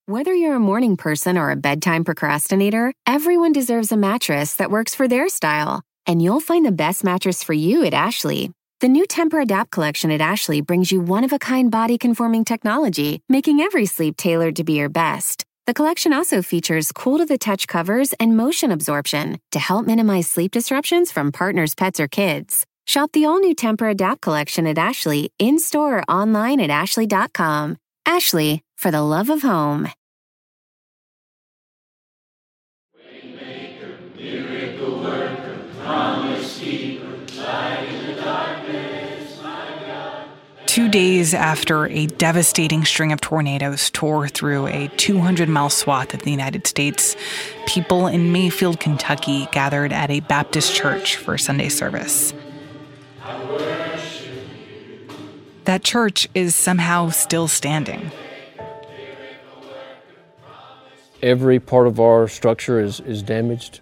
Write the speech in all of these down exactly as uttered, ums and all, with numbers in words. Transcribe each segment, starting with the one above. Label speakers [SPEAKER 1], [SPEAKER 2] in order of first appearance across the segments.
[SPEAKER 1] Whether you're a morning person or a bedtime procrastinator, everyone deserves a mattress that works for their style. And you'll find the best mattress for you at Ashley. The new Tempur-Adapt collection at Ashley brings you one-of-a-kind body-conforming technology, making every sleep tailored to be your best. The collection also features cool-to-the-touch covers and motion absorption to help minimize sleep disruptions from partners, pets, or kids. Shop the all-new Tempur-Adapt collection at Ashley, in-store or online at ashley dot com. Ashley, for the love of home.
[SPEAKER 2] Waymaker, miracle worker, promise keeper, light in the darkness, my God.
[SPEAKER 3] Two days after a devastating string of tornadoes tore through a two hundred mile swath of the United States, people in Mayfield, Kentucky gathered at a Baptist church for Sunday service. That church is somehow still standing.
[SPEAKER 4] Every part of our structure is, is damaged.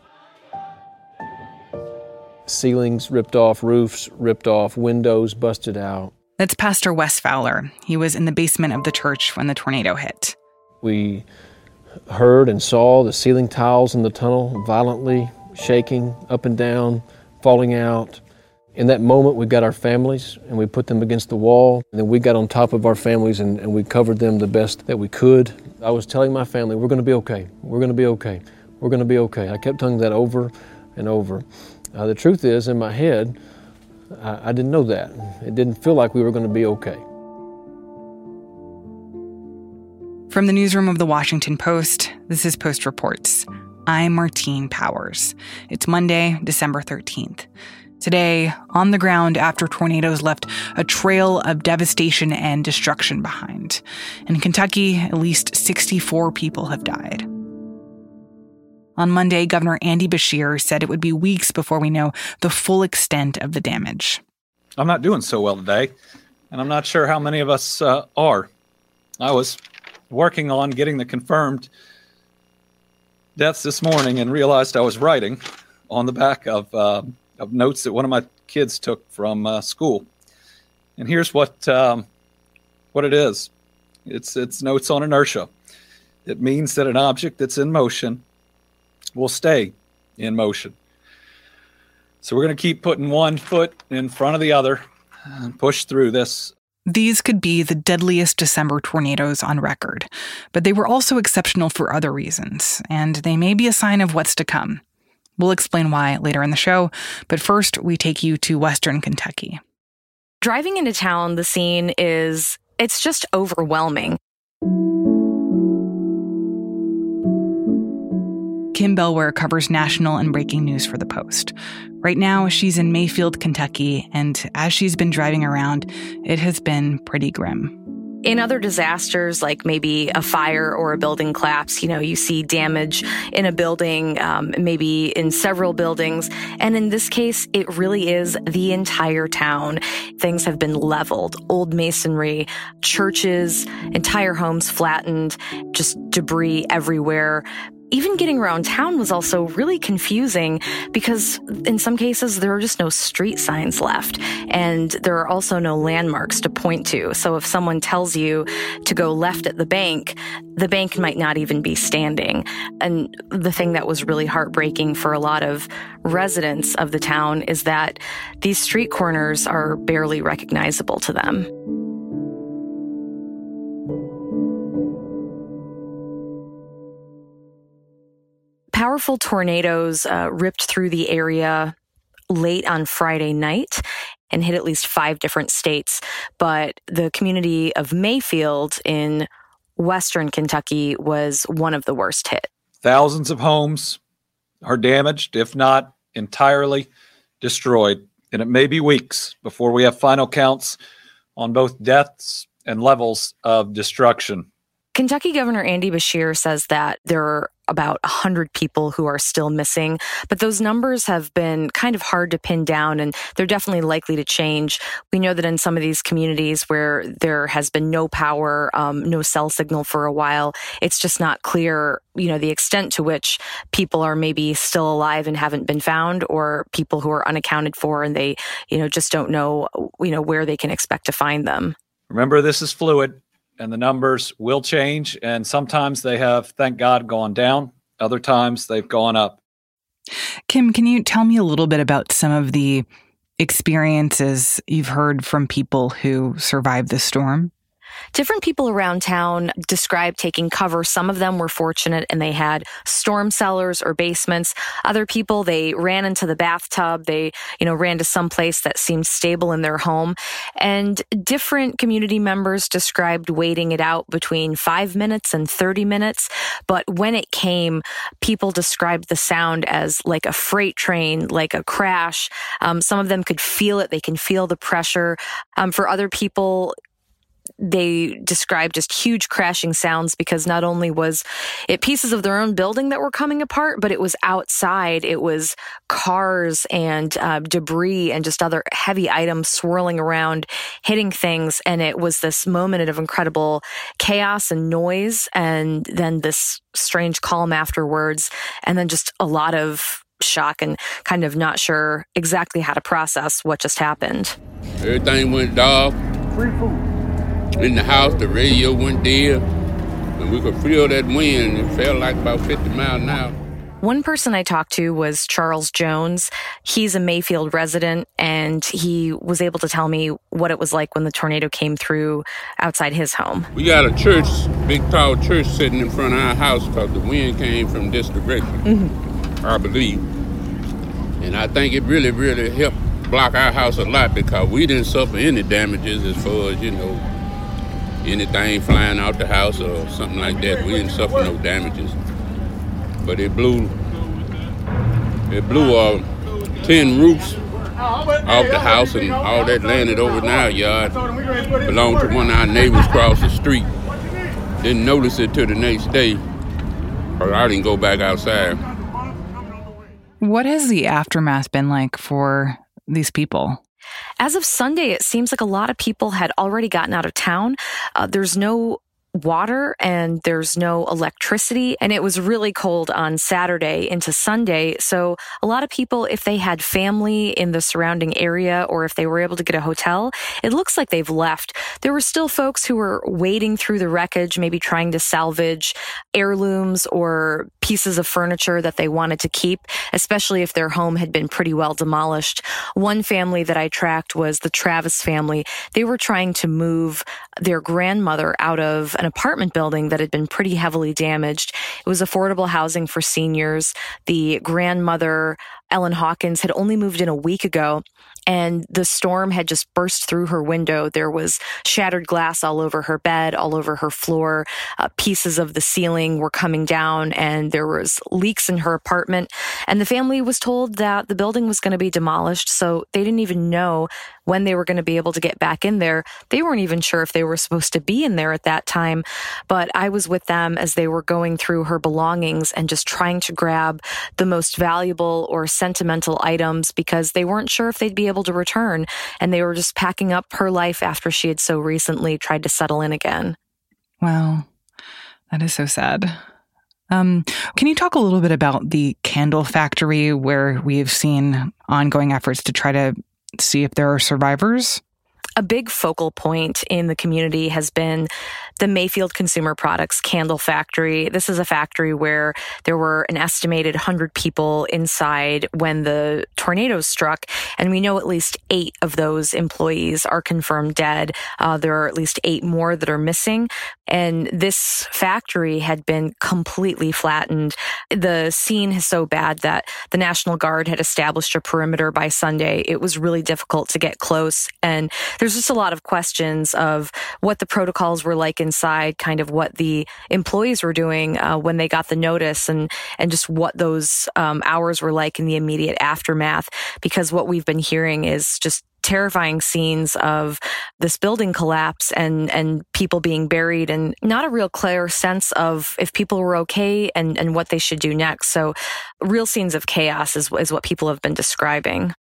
[SPEAKER 4] Ceilings ripped off, roofs ripped off, windows busted out.
[SPEAKER 3] That's Pastor Wes Fowler. He was in the basement of the church when the tornado hit.
[SPEAKER 4] We heard and saw the ceiling tiles in the tunnel violently shaking up and down, falling out. In that moment, we got our families and we put them against the wall. And then we got on top of our families and, and we covered them the best that we could. I was telling my family, we're going to be okay. We're going to be okay. We're going to be okay. I kept telling that over and over. Uh, the truth is, in my head, I, I didn't know that. It didn't feel like we were going to be okay.
[SPEAKER 3] From the newsroom of the Washington Post, this is Post Reports. I'm Martine Powers. It's Monday, December thirteenth. Today, on the ground after tornadoes left a trail of devastation and destruction behind. In Kentucky, at least sixty-four people have died. On Monday, Governor Andy Beshear said it would be weeks before we know the full extent of the damage.
[SPEAKER 5] I'm not doing so well today, and I'm not sure how many of us uh, are. I was working on getting the confirmed deaths this morning and realized I was writing on the back of... Uh, of notes that one of my kids took from uh, school. And here's what um, what it is. It's it's notes on inertia. It means that an object that's in motion will stay in motion. So we're going to keep putting one foot in front of the other and push through this.
[SPEAKER 3] These could be the deadliest December tornadoes on record, but they were also exceptional for other reasons, and they may be a sign of what's to come. We'll explain why later in the show, but first we take you to Western Kentucky.
[SPEAKER 6] Driving into town, the scene is, it's just overwhelming.
[SPEAKER 3] Kim Bellware covers national and breaking news for The Post. Right now, she's in Mayfield, Kentucky, and as she's been driving around, it has been pretty grim.
[SPEAKER 6] In other disasters, like maybe a fire or a building collapse, you know, you see damage in a building, um, maybe in several buildings. And in this case, it really is the entire town. Things have been leveled, old masonry, churches, entire homes flattened, just debris everywhere. Even getting around town was also really confusing because in some cases there are just no street signs left and there are also no landmarks to point to. So if someone tells you to go left at the bank, the bank might not even be standing. And the thing that was really heartbreaking for a lot of residents of the town is that these street corners are barely recognizable to them. Powerful tornadoes uh, ripped through the area late on Friday night and hit at least five different states. But the community of Mayfield in Western Kentucky was one of the worst hit.
[SPEAKER 5] Thousands of homes are damaged, if not entirely destroyed. And it may be weeks before we have final counts on both deaths and levels of destruction.
[SPEAKER 6] Kentucky Governor Andy Beshear says that there are about one hundred people who are still missing, but those numbers have been kind of hard to pin down, and they're definitely likely to change. We know that in some of these communities where there has been no power, um, no cell signal for a while, it's just not clear, you know, the extent to which people are maybe still alive and haven't been found, or people who are unaccounted for and they, you know, just don't know, you know, where they can expect to find them.
[SPEAKER 5] Remember, this is fluid. and the numbers will change. And sometimes they have, thank God, gone down. Other times they've gone up.
[SPEAKER 3] Kim, can you tell me a little bit about some of the experiences you've heard from people who survived the storm?
[SPEAKER 6] Different people around town described taking cover. Some of them were fortunate and they had storm cellars or basements. Other people, they ran into the bathtub. They, you know, ran to some place that seemed stable in their home. And different community members described waiting it out between five minutes and thirty minutes. But when it came, people described the sound as like a freight train, like a crash. Um, some of them could feel it. They can feel the pressure. Um, for other people, they described just huge crashing sounds because not only was it pieces of their own building that were coming apart, but it was outside. It was cars and uh, debris and just other heavy items swirling around, hitting things. And it was this moment of incredible chaos and noise. And then this strange calm afterwards. And then just a lot of shock and kind of not sure exactly how to process what just happened.
[SPEAKER 7] Everything went dark. Free food. In the house, the radio went dead, and we could feel that wind. It felt like about fifty miles an hour.
[SPEAKER 6] One person I talked to was Charles Jones. He's a Mayfield resident, and he was able to tell me what it was like when the tornado came through outside his home.
[SPEAKER 7] We got a church, big tall church sitting in front of our house because the wind came from this direction, mm-hmm. I believe. And I think it really, really helped block our house a lot because we didn't suffer any damages as far as, you know, anything flying out the house or something like that. We didn't suffer no damages. But it blew, it blew uh, ten roofs off the house, and all that landed over in our yard. Belonged to one of our neighbors across the street. Didn't notice it till the next day, or I didn't go back outside.
[SPEAKER 3] What has the aftermath been like for these people?
[SPEAKER 6] As of Sunday, it seems like a lot of people had already gotten out of town. Uh, there's no water and there's no electricity, and it was really cold on Saturday into Sunday. So a lot of people, if they had family in the surrounding area or if they were able to get a hotel, it looks like they've left. There were still folks who were wading through the wreckage, maybe trying to salvage heirlooms or pieces of furniture that they wanted to keep, especially if their home had been pretty well demolished. One family that I tracked was the Travis family. They were trying to move their grandmother out of an apartment building that had been pretty heavily damaged. It was affordable housing for seniors. The grandmother, Ellen Hawkins, had only moved in a week ago, and the storm had just burst through her window. There was shattered glass all over her bed, all over her floor. Uh, pieces of the ceiling were coming down, and there was leaks in her apartment. And the family was told that the building was going to be demolished, so they didn't even know when they were going to be able to get back in there. They weren't even sure if they were supposed to be in there at that time. But I was with them as they were going through her belongings and just trying to grab the most valuable or sentimental items because they weren't sure if they'd be able to return. And they were just packing up her life after she had so recently tried to settle in again.
[SPEAKER 3] Wow. That is so sad. Um, can you talk a little bit about the candle factory where we've seen ongoing efforts to try to see if there are survivors?
[SPEAKER 6] A big focal point in the community has been the Mayfield Consumer Products Candle Factory. This is a factory where there were an estimated one hundred people inside when the tornado struck, and we know at least eight of those employees are confirmed dead. Uh, there are at least eight more that are missing, and this factory had been completely flattened. The scene is so bad that the National Guard had established a perimeter by Sunday. It was really difficult to get close, and there's just a lot of questions of what the protocols were like inside, kind of what the employees were doing uh, when they got the notice, and and just what those um, hours were like in the immediate aftermath. Because what we've been hearing is just terrifying scenes of this building collapse and and people being buried, and not a real clear sense of if people were okay and, and what they should do next. So real scenes of chaos is, is what people have been describing.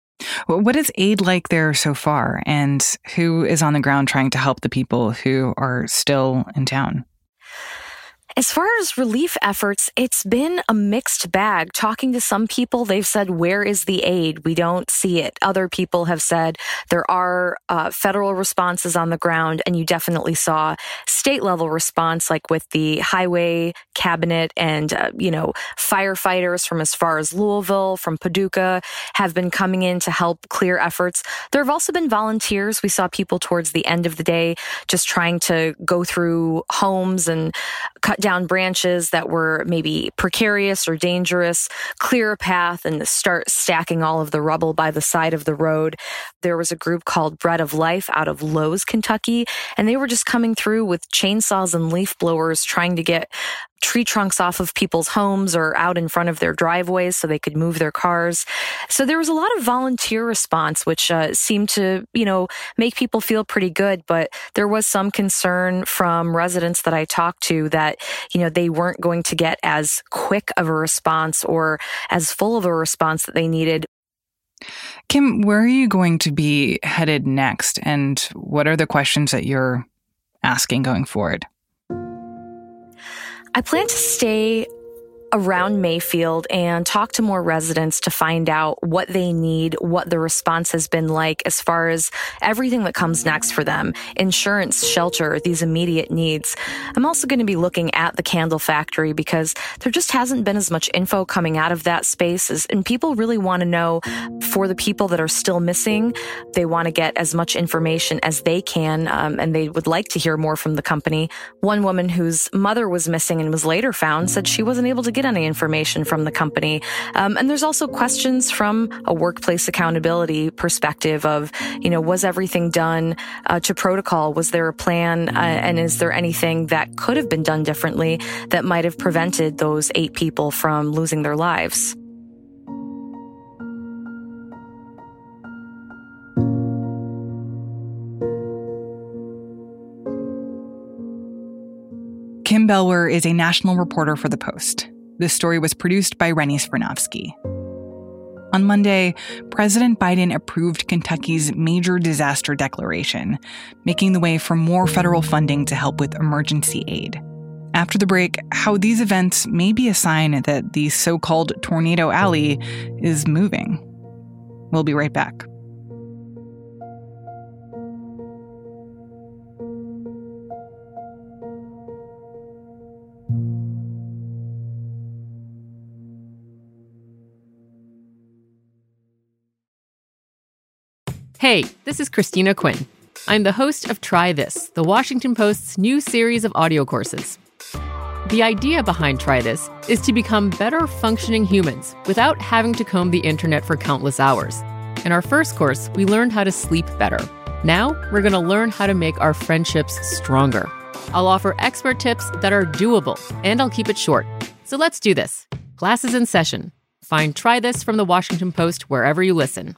[SPEAKER 3] What is aid like there so far, and who is on the ground trying to help the people who are still in town?
[SPEAKER 6] As far as relief efforts, it's been a mixed bag. Talking to some people, they've said, where is the aid? We don't see it. Other people have said there are uh, federal responses on the ground, and you definitely saw state level response, like with the highway cabinet and, uh, you know, firefighters from as far as Louisville, from Paducah, have been coming in to help clear efforts. There have also been volunteers. We saw people towards the end of the day just trying to go through homes and cut down branches that were maybe precarious or dangerous, clear a path, and start stacking all of the rubble by the side of the road. There was a group called Bread of Life out of Lowe's, Kentucky, and they were just coming through with chainsaws and leaf blowers trying to get tree trunks off of people's homes or out in front of their driveways so they could move their cars. So there was a lot of volunteer response, which uh, seemed to, you know, make people feel pretty good. But there was some concern from residents that I talked to that, you know, they weren't going to get as quick of a response or as full of a response that they needed.
[SPEAKER 3] Kim, where are you going to be headed next? And what are the questions that you're asking going forward?
[SPEAKER 6] I plan to stay around Mayfield and talk to more residents to find out what they need, what the response has been like as far as everything that comes next for them, insurance, shelter, these immediate needs. I'm also going to be looking at the candle factory because there just hasn't been as much info coming out of that space, as, and people really want to know for the people that are still missing. They want to get as much information as they can, um, and they would like to hear more from the company. One woman whose mother was missing and was later found said she wasn't able to get any information from the company. Um, and there's also questions from a workplace accountability perspective of, you know, was everything done uh, to protocol? Was there a plan? Uh, and is there anything that could have been done differently that might have prevented those eight people from losing their lives?
[SPEAKER 3] Kim Bellwer is a national reporter for The Post. This story was produced by Rennie Svirnovsky. On Monday, President Biden approved Kentucky's major disaster declaration, making the way for more federal funding to help with emergency aid. After the break, how these events may be a sign that the so-called Tornado Alley is moving. We'll be right back.
[SPEAKER 8] Hey, this is Christina Quinn. I'm the host of Try This, the Washington Post's new series of audio courses. The idea behind Try This is to become better functioning humans without having to comb the internet for countless hours. In our first course, we learned how to sleep better. Now, we're going to learn how to make our friendships stronger. I'll offer expert tips that are doable, and I'll keep it short. So let's do this. Class is in session. Find Try This from the Washington Post wherever you listen.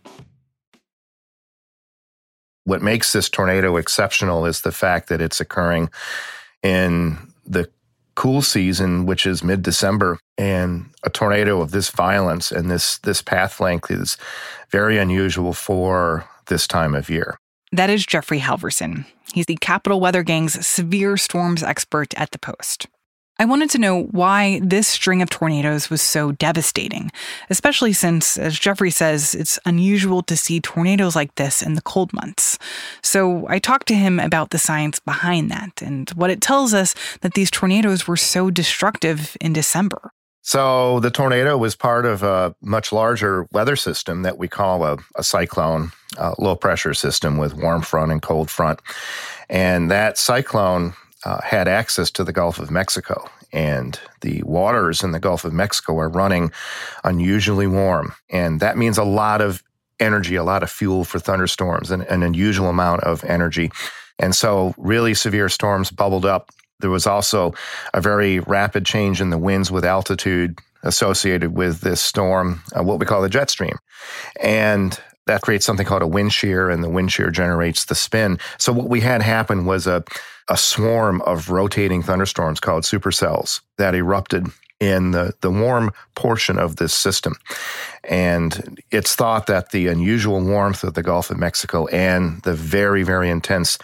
[SPEAKER 9] What makes this tornado exceptional is the fact that it's occurring in the cool season, which is mid-December, and a tornado of this violence and this this path length is very unusual for this time of year.
[SPEAKER 3] That is Jeffrey Halverson. He's the Capital Weather Gang's severe storms expert at The Post. I wanted to know why this string of tornadoes was so devastating, especially since, as Jeffrey says, it's unusual to see tornadoes like this in the cold months. So I talked to him about the science behind that and what it tells us that these tornadoes were so destructive in December.
[SPEAKER 9] So the tornado was part of a much larger weather system that we call a, a cyclone, a low pressure system with warm front and cold front. And that cyclone Uh, had access to the Gulf of Mexico, and the waters in the Gulf of Mexico are running unusually warm. And that means a lot of energy, a lot of fuel for thunderstorms, and an unusual amount of energy. And so really severe storms bubbled up. There was also a very rapid change in the winds with altitude associated with this storm, uh, what we call the jet stream. And that creates something called a wind shear, and the wind shear generates the spin. So what we had happen was a, a swarm of rotating thunderstorms called supercells that erupted in the, the warm portion of this system. And it's thought that the unusual warmth of the Gulf of Mexico and the very, very intense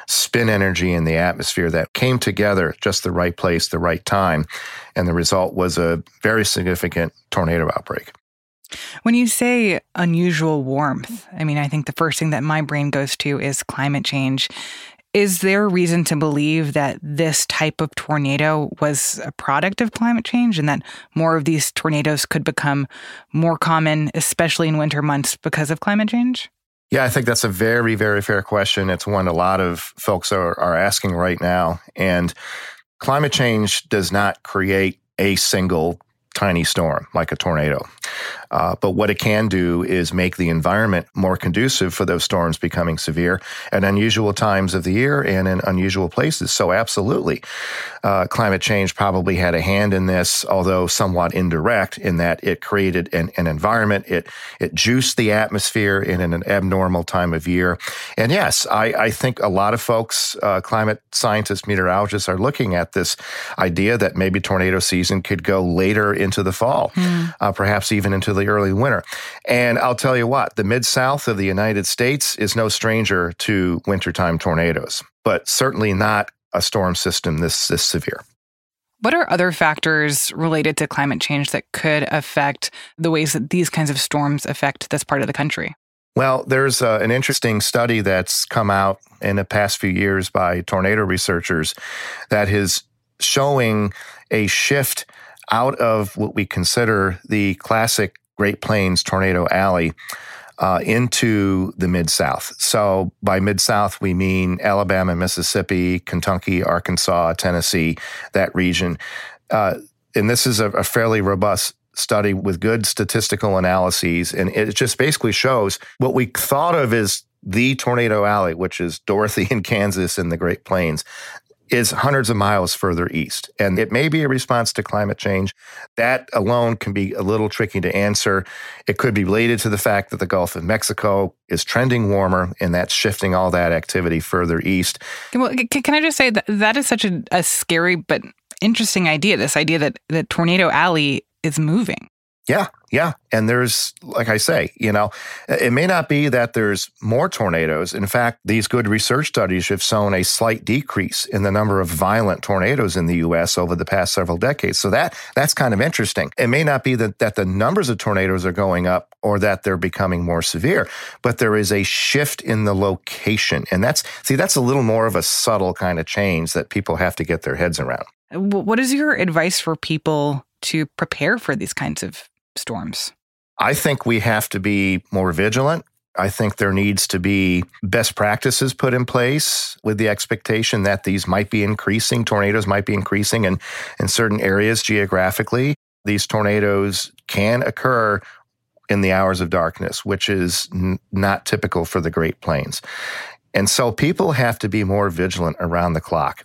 [SPEAKER 9] spin energy in the atmosphere that came together at just the right place, the right time. And the result was a very significant tornado outbreak.
[SPEAKER 3] When you say unusual warmth, I mean, I think the first thing that my brain goes to is climate change. Is there a reason to believe that this type of tornado was a product of climate change and that more of these tornadoes could become more common, especially in winter months, because of climate change?
[SPEAKER 9] Yeah, I think that's a very, very fair question. It's one a lot of folks are, are asking right now. And climate change does not create a single tiny storm like a tornado. Uh, but what it can do is make the environment more conducive for those storms becoming severe at unusual times of the year and in unusual places. So absolutely, uh, climate change probably had a hand in this, although somewhat indirect in that it created an, an environment. It it juiced the atmosphere in an abnormal time of year. And yes, I, I think a lot of folks, uh, climate scientists, meteorologists, are looking at this idea that maybe tornado season could go later into the fall, mm. uh, perhaps even into the early winter. And I'll tell you what, the Mid-South of the United States is no stranger to wintertime tornadoes, but certainly not a storm system this, this severe.
[SPEAKER 3] What are other factors related to climate change that could affect the ways that these kinds of storms affect this part of the country?
[SPEAKER 9] Well, there's uh, an interesting study that's come out in the past few years by tornado researchers that is showing a shift out of what we consider the classic Great Plains tornado alley uh, into the Mid-South. So by Mid-South, we mean Alabama, Mississippi, Kentucky, Arkansas, Tennessee, that region. Uh, and this is a, a fairly robust study with good statistical analyses. And it just basically shows what we thought of as the tornado alley, which is Dorothy in Kansas and the Great Plains, is hundreds of miles further east. And it may be a response to climate change. That alone can be a little tricky to answer. It could be related to the fact that the Gulf of Mexico is trending warmer, and that's shifting all that activity further east.
[SPEAKER 3] Well, can I just say that that is such a, a scary but interesting idea, this idea that, that Tornado Alley is moving.
[SPEAKER 9] Yeah, yeah. And there's, like I say, you know, it may not be that there's more tornadoes. In fact, these good research studies have shown a slight decrease in the number of violent tornadoes in the U S over the past several decades. So that that's kind of interesting. It may not be that, that the numbers of tornadoes are going up or that they're becoming more severe, but there is a shift in the location. And that's, see, that's a little more of a subtle kind of change that people have to get their heads around.
[SPEAKER 3] What is your advice for people to prepare for these kinds of storms?
[SPEAKER 9] I think we have to be more vigilant. I think there needs to be best practices put in place with the expectation that these might be increasing, tornadoes might be increasing in, in certain areas geographically. These tornadoes can occur in the hours of darkness, which is n- not typical for the Great Plains. And so people have to be more vigilant around the clock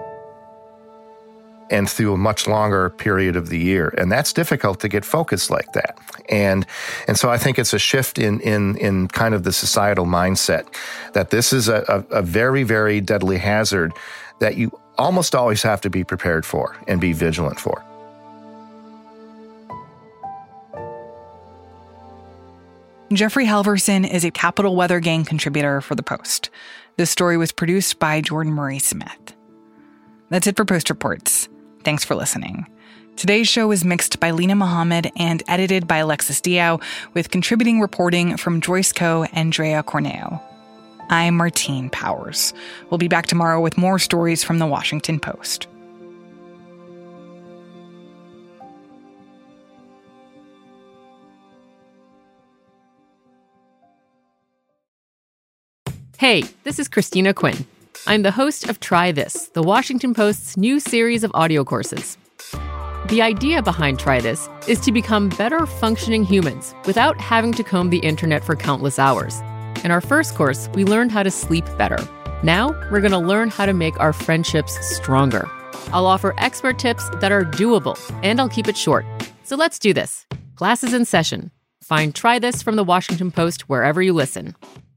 [SPEAKER 9] and through a much longer period of the year. And that's difficult to get focused like that. And and so I think it's a shift in in in kind of the societal mindset that this is a, a, a very, very deadly hazard that you almost always have to be prepared for and be vigilant for.
[SPEAKER 3] Jeffrey Halverson is a Capital Weather Gang contributor for The Post. This story was produced by Jordan Murray Smith. That's it for Post Reports. Thanks for listening. Today's show was mixed by Lena Mohammed and edited by Alexis Diao, with contributing reporting from Joyce Coe and Drea Corneo. I'm Martine Powers. We'll be back tomorrow with more stories from The Washington Post.
[SPEAKER 8] Hey, this is Christina Quinn. I'm the host of Try This, The Washington Post's new series of audio courses. The idea behind Try This is to become better functioning humans without having to comb the internet for countless hours. In our first course, we learned how to sleep better. Now, we're going to learn how to make our friendships stronger. I'll offer expert tips that are doable, and I'll keep it short. So let's do this. Class is in session. Find Try This from The Washington Post wherever you listen.